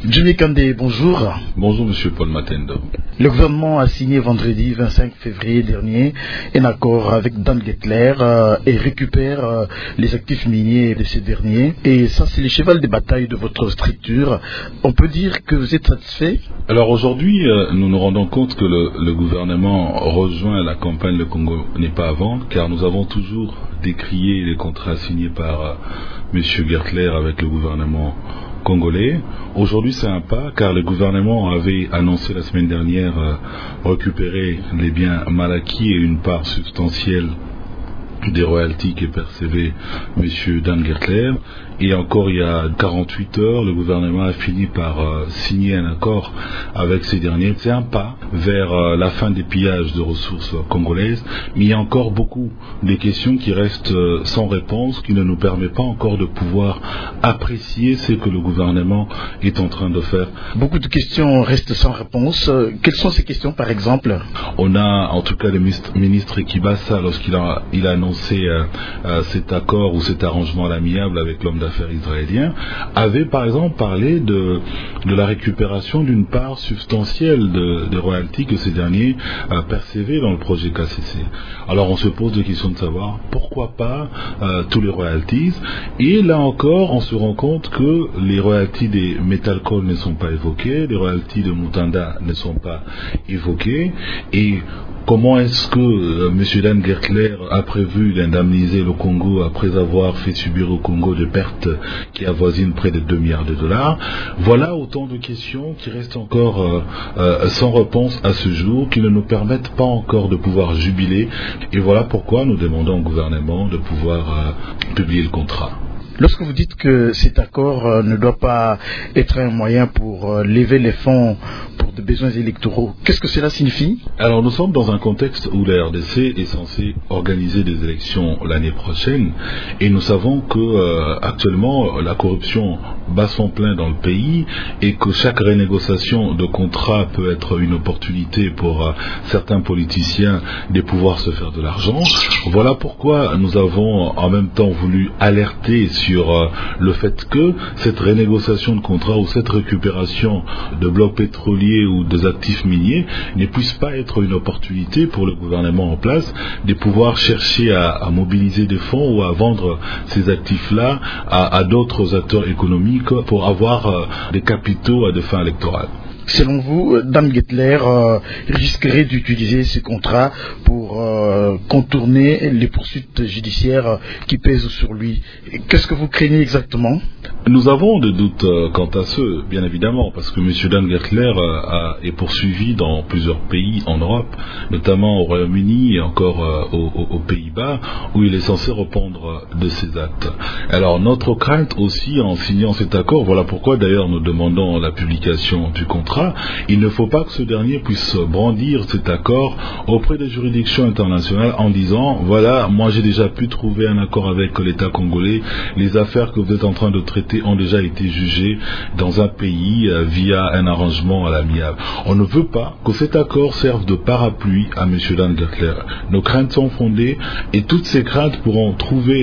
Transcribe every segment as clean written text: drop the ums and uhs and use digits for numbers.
Jimmy Kandé, bonjour. Bonjour Monsieur Paul Matendo. Le gouvernement a signé vendredi 25 février dernier un accord avec Dan Gettler et récupère les actifs miniers de ces derniers. Et ça, c'est le cheval de bataille de votre structure. On peut dire que vous êtes satisfait? Alors aujourd'hui, nous nous rendons compte que le gouvernement rejoint la campagne Le Congo n'est pas à vendre, car nous avons toujours décrié les contrats signés par Monsieur Gettler avec le gouvernement congolais. Aujourd'hui, c'est un pas, car le gouvernement avait annoncé la semaine dernière récupérer les biens mal acquis et une part substantielle des royalties que percevait M. Dan Gettler. Et encore il y a 48 heures, le gouvernement a fini par signer un accord avec ces derniers. C'est un pas vers la fin des pillages de ressources congolaises, mais il y a encore beaucoup de questions qui restent sans réponse, qui ne nous permettent pas encore de pouvoir apprécier ce que le gouvernement est en train de faire. Beaucoup de questions restent sans réponse. Quelles sont ces questions par exemple? On a en tout cas le ministre Kibasa, lorsqu'il a annoncé cet accord ou cet arrangement à l'amiable avec l'homme d'affaires israélien, avait par exemple parlé de la récupération d'une part substantielle des royalties que ces derniers percevaient dans le projet KCC. Alors on se pose des questions de savoir pourquoi pas tous les royalties, et là encore on se rend compte que les royalties des Metalcoal ne sont pas évoquées, les royalties de Mutanda ne sont pas évoquées, et comment est-ce que M. Dan Gettler a prévu d'indemniser le Congo après avoir fait subir au Congo des pertes qui avoisinent près de 2 milliards de dollars? Voilà autant de questions qui restent encore sans réponse à ce jour, qui ne nous permettent pas encore de pouvoir jubiler. Et voilà pourquoi nous demandons au gouvernement de pouvoir publier le contrat. Lorsque vous dites que cet accord ne doit pas être un moyen pour lever les fonds pour des besoins électoraux, qu'est-ce que cela signifie? Alors nous sommes dans un contexte où la RDC est censée organiser des élections l'année prochaine, et nous savons que actuellement la corruption bat son plein dans le pays, et que chaque renégociation de contrat peut être une opportunité pour certains politiciens de pouvoir se faire de l'argent. Voilà pourquoi nous avons en même temps voulu alerter sur le fait que cette renégociation de contrat ou cette récupération de blocs pétroliers ou des actifs miniers ne puisse pas être une opportunité pour le gouvernement en place de pouvoir chercher à mobiliser des fonds ou à vendre ces actifs-là à d'autres acteurs économiques pour avoir des capitaux à des fins électorales. Selon vous, Dan Gettler risquerait d'utiliser ces contrats pour contourner les poursuites judiciaires qui pèsent sur lui. Qu'est-ce que vous craignez exactement? Nous avons des doutes quant à ce, bien évidemment, parce que M. Dan Gettler est poursuivi dans plusieurs pays en Europe, notamment au Royaume-Uni et encore aux Pays-Bas, où il est censé répondre de ses actes. Alors notre crainte aussi en signant cet accord, voilà pourquoi d'ailleurs nous demandons la publication du contrat. Il ne faut pas que ce dernier puisse brandir cet accord auprès des juridictions internationales en disant voilà, moi j'ai déjà pu trouver un accord avec l'État congolais, les affaires que vous êtes en train de traiter ont déjà été jugées dans un pays via un arrangement à l'amiable. On ne veut pas que cet accord serve de parapluie à M. Dan Gettler. Nos craintes sont fondées, et toutes ces craintes pourront trouver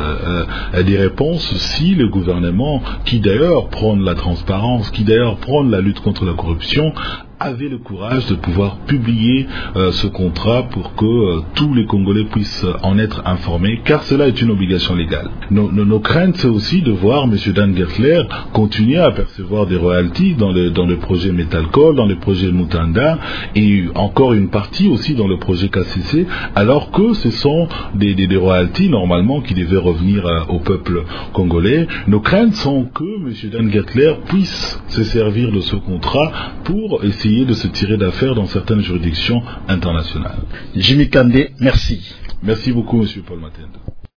des réponses si le gouvernement, qui d'ailleurs prône la transparence, qui d'ailleurs prône la lutte contre la corruption, avait le courage de pouvoir publier ce contrat pour que tous les Congolais puissent en être informés, car cela est une obligation légale. Nos craintes, c'est aussi de voir M. Dan Gettler continuer à percevoir des royalties dans le projet Metalcoal, dans le projet Mutanda, et encore une partie aussi dans le projet KCC, alors que ce sont des royalties normalement qui devaient revenir au peuple congolais. Nos craintes sont que M. Dan Gettler puisse se servir de ce contrat pour essayer de se tirer d'affaire dans certaines juridictions internationales. Jimmy Kandé, merci. Merci beaucoup, M. Paul Matendo.